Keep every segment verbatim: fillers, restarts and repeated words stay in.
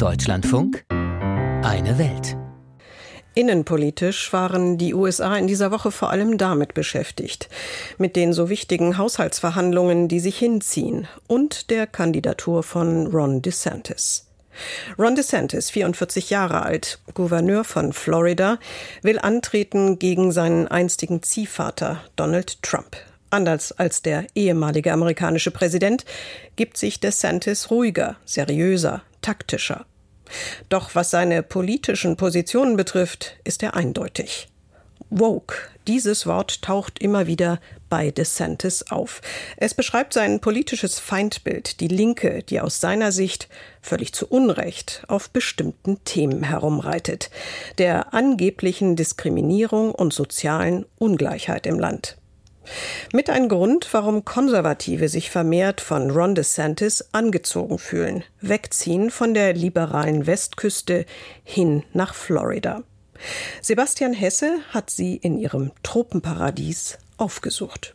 Deutschlandfunk, eine Welt. Innenpolitisch waren die U S A in dieser Woche vor allem damit beschäftigt, mit den so wichtigen Haushaltsverhandlungen, die sich hinziehen, und der Kandidatur von Ron DeSantis. Ron DeSantis, vierundvierzig Jahre alt, Gouverneur von Florida, will antreten gegen seinen einstigen Ziehvater Donald Trump. Anders als der ehemalige amerikanische Präsident gibt sich DeSantis ruhiger, seriöser, taktischer. Doch was seine politischen Positionen betrifft, ist er eindeutig. Woke, dieses Wort taucht immer wieder bei DeSantis auf. Es beschreibt sein politisches Feindbild, die Linke, die aus seiner Sicht völlig zu Unrecht auf bestimmten Themen herumreitet, der angeblichen Diskriminierung und sozialen Ungleichheit im Land. Mit ein Grund, warum Konservative sich vermehrt von Ron DeSantis angezogen fühlen, wegziehen von der liberalen Westküste hin nach Florida. Sebastian Hesse hat sie in ihrem Tropenparadies aufgesucht.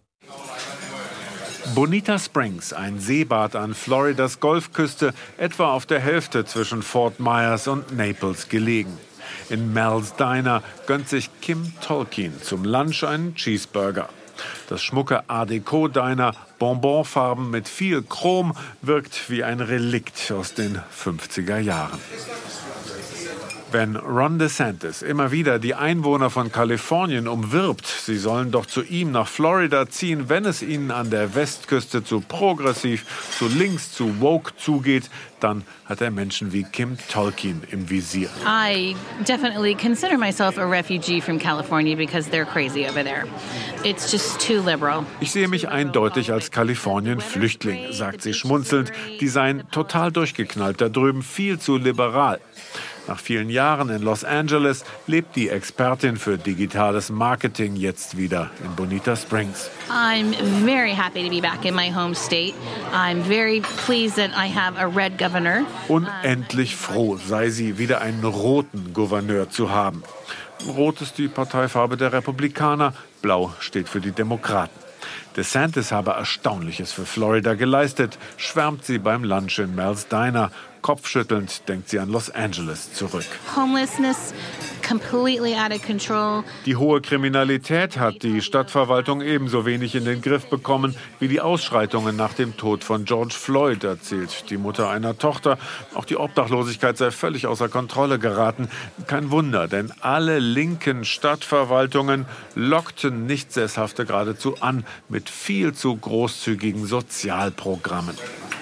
Bonita Springs, ein Seebad an Floridas Golfküste, etwa auf der Hälfte zwischen Fort Myers und Naples gelegen. In Mel's Diner gönnt sich Kim Tolkien zum Lunch einen Cheeseburger. Das schmucke Art Deco-Diner, Bonbonfarben mit viel Chrom, wirkt wie ein Relikt aus den fünfziger Jahren. Wenn Ron DeSantis immer wieder die Einwohner von Kalifornien umwirbt, sie sollen doch zu ihm nach Florida ziehen, wenn es ihnen an der Westküste zu progressiv, zu links, zu woke zugeht, dann hat er Menschen wie Kim Tolkien im Visier. I definitely consider myself a refugee from California because they're crazy over there. It's just too liberal. Ich sehe mich eindeutig als Kalifornien-Flüchtling, sagt sie schmunzelnd. Die seien total durchgeknallt, da drüben viel zu liberal. Nach vielen Jahren in Los Angeles lebt die Expertin für digitales Marketing jetzt wieder in Bonita Springs. I'm very happy to be back in my home state. I'm very pleased that I have a red governor. Unendlich froh sei sie, wieder einen roten Gouverneur zu haben. Rot ist die Parteifarbe der Republikaner, blau steht für die Demokraten. DeSantis habe Erstaunliches für Florida geleistet, schwärmt sie beim Lunch in Mel's Diner. Kopfschüttelnd denkt sie an Los Angeles zurück. Homelessness completely out of control. Die hohe Kriminalität hat die Stadtverwaltung ebenso wenig in den Griff bekommen wie die Ausschreitungen nach dem Tod von George Floyd, erzählt die Mutter einer Tochter. Auch die Obdachlosigkeit sei völlig außer Kontrolle geraten. Kein Wunder, denn alle linken Stadtverwaltungen lockten Nichtsesshafte geradezu an mit viel zu großzügigen Sozialprogrammen.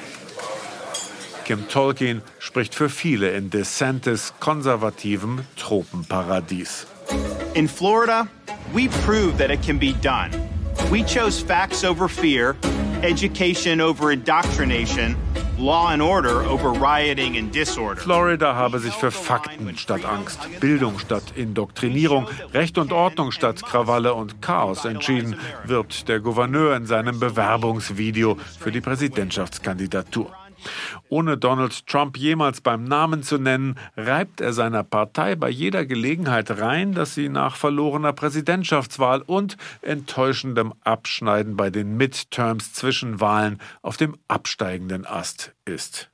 Kim Tolkien spricht für viele in DeSantis konservativem Tropenparadies. In Florida, we proved that it can be done. We chose facts over fear, education over indoctrination, law and order over rioting and disorder. Florida habe sich für Fakten statt Angst, Bildung statt Indoktrinierung, Recht und Ordnung statt Krawalle und Chaos entschieden, wirbt der Gouverneur in seinem Bewerbungsvideo für die Präsidentschaftskandidatur. Ohne Donald Trump jemals beim Namen zu nennen, reibt er seiner Partei bei jeder Gelegenheit rein, dass sie nach verlorener Präsidentschaftswahl und enttäuschendem Abschneiden bei den Midterms Zwischenwahlen auf dem absteigenden Ast ist.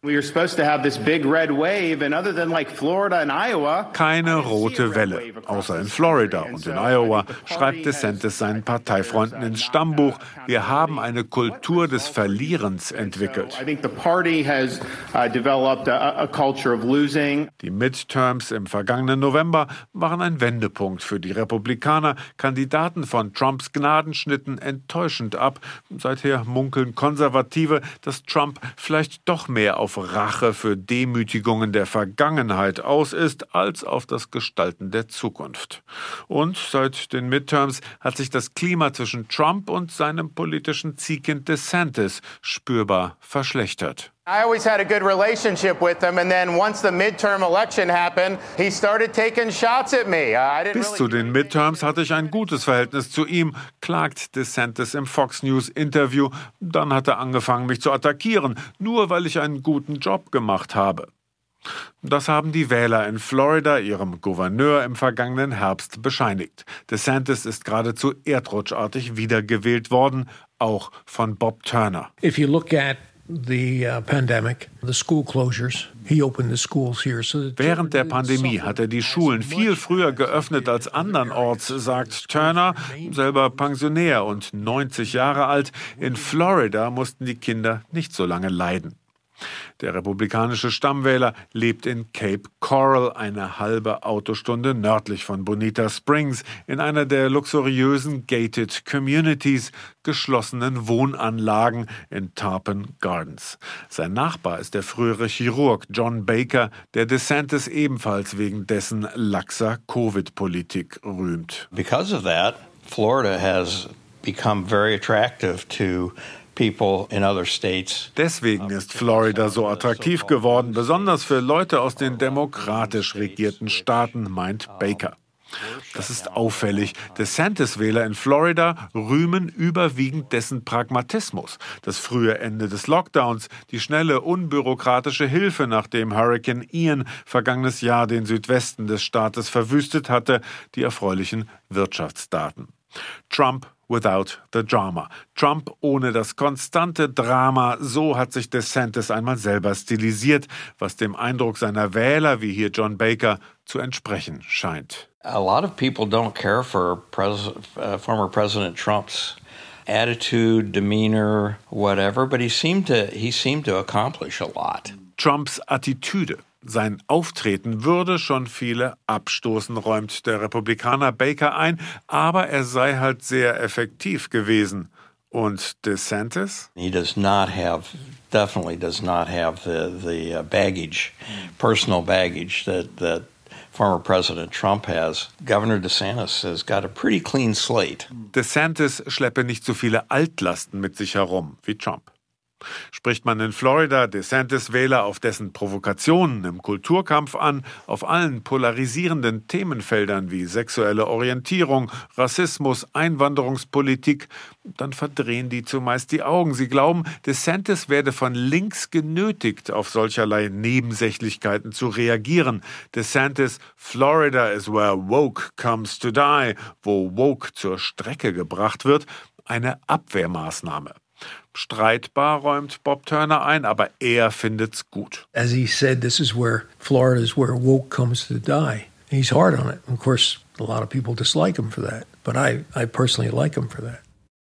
Keine rote Welle, außer in Florida und in Iowa, schreibt DeSantis seinen Parteifreunden ins Stammbuch. Wir haben eine Kultur des Verlierens entwickelt. Die Midterms im vergangenen November waren ein Wendepunkt für die Republikaner. Kandidaten von Trumps Gnaden schnitten enttäuschend ab. Seither munkeln Konservative, dass Trump vielleicht doch mehr auf Rache für Demütigungen der Vergangenheit aus ist, als auf das Gestalten der Zukunft. Und seit den Midterms hat sich das Klima zwischen Trump und seinem politischen Ziehkind DeSantis spürbar verschlechtert. I always had a good relationship with him, and then once the midterm election happened, he started taking shots at me. I didn't Bis zu den Midterms hatte ich ein gutes Verhältnis zu ihm, klagt DeSantis im Fox News Interview. Dann hat er angefangen, mich zu attackieren, nur weil ich einen guten Job gemacht habe. Das haben die Wähler in Florida ihrem Gouverneur im vergangenen Herbst bescheinigt. DeSantis ist geradezu erdrutschartig wiedergewählt worden, auch von Bob Turner. If you look at the uh, pandemic, the school closures. He opened the schools here. So Während der Pandemie hat er die Schulen viel früher geöffnet als andernorts, sagt Turner, selber Pensionär und neunzig Jahre alt. In Florida mussten die Kinder nicht so lange leiden. Der republikanische Stammwähler lebt in Cape Coral, eine halbe Autostunde nördlich von Bonita Springs, in einer der luxuriösen Gated Communities, geschlossenen Wohnanlagen in Tarpon Gardens. Sein Nachbar ist der frühere Chirurg John Baker, der DeSantis ebenfalls wegen dessen laxer Covid-Politik rühmt. Because of that, Florida has become very attractive to people in other states. Deswegen ist Florida so attraktiv geworden, besonders für Leute aus den demokratisch regierten Staaten, meint Baker. Das ist auffällig. DeSantis-Wähler in Florida rühmen überwiegend dessen Pragmatismus. Das frühe Ende des Lockdowns, die schnelle, unbürokratische Hilfe, nachdem Hurricane Ian vergangenes Jahr den Südwesten des Staates verwüstet hatte, die erfreulichen Wirtschaftsdaten. Trump without the drama. Trump ohne das konstante Drama, so hat sich DeSantis einmal selber stilisiert, was dem Eindruck seiner Wähler, wie hier John Baker, zu entsprechen scheint. A lot of people don't care for pres- uh, former President Trump's attitude, demeanor, whatever, but he seemed to he seemed to accomplish a lot. Trumps Attitüde, sein Auftreten würde schon viele abstoßen, räumt der Republikaner Baker ein, aber er sei halt sehr effektiv gewesen. Und DeSantis? He does not have, definitely does not have the the baggage, personal baggage that that former President Trump has. Governor DeSantis has got a pretty clean slate. DeSantis schleppe nicht so viele Altlasten mit sich herum wie Trump. Spricht man in Florida DeSantis-Wähler auf dessen Provokationen im Kulturkampf an, auf allen polarisierenden Themenfeldern wie sexuelle Orientierung, Rassismus, Einwanderungspolitik, dann verdrehen die zumeist die Augen. Sie glauben, DeSantis werde von links genötigt, auf solcherlei Nebensächlichkeiten zu reagieren. DeSantis, Florida is where woke comes to die, wo woke zur Strecke gebracht wird, eine Abwehrmaßnahme. Streitbar, räumt Bob Turner ein, aber er findet's gut. As he said, this is where Florida is where woke comes to die. He's hard on it. Of course, a lot of people dislike him for that, but I, I personally like him for that.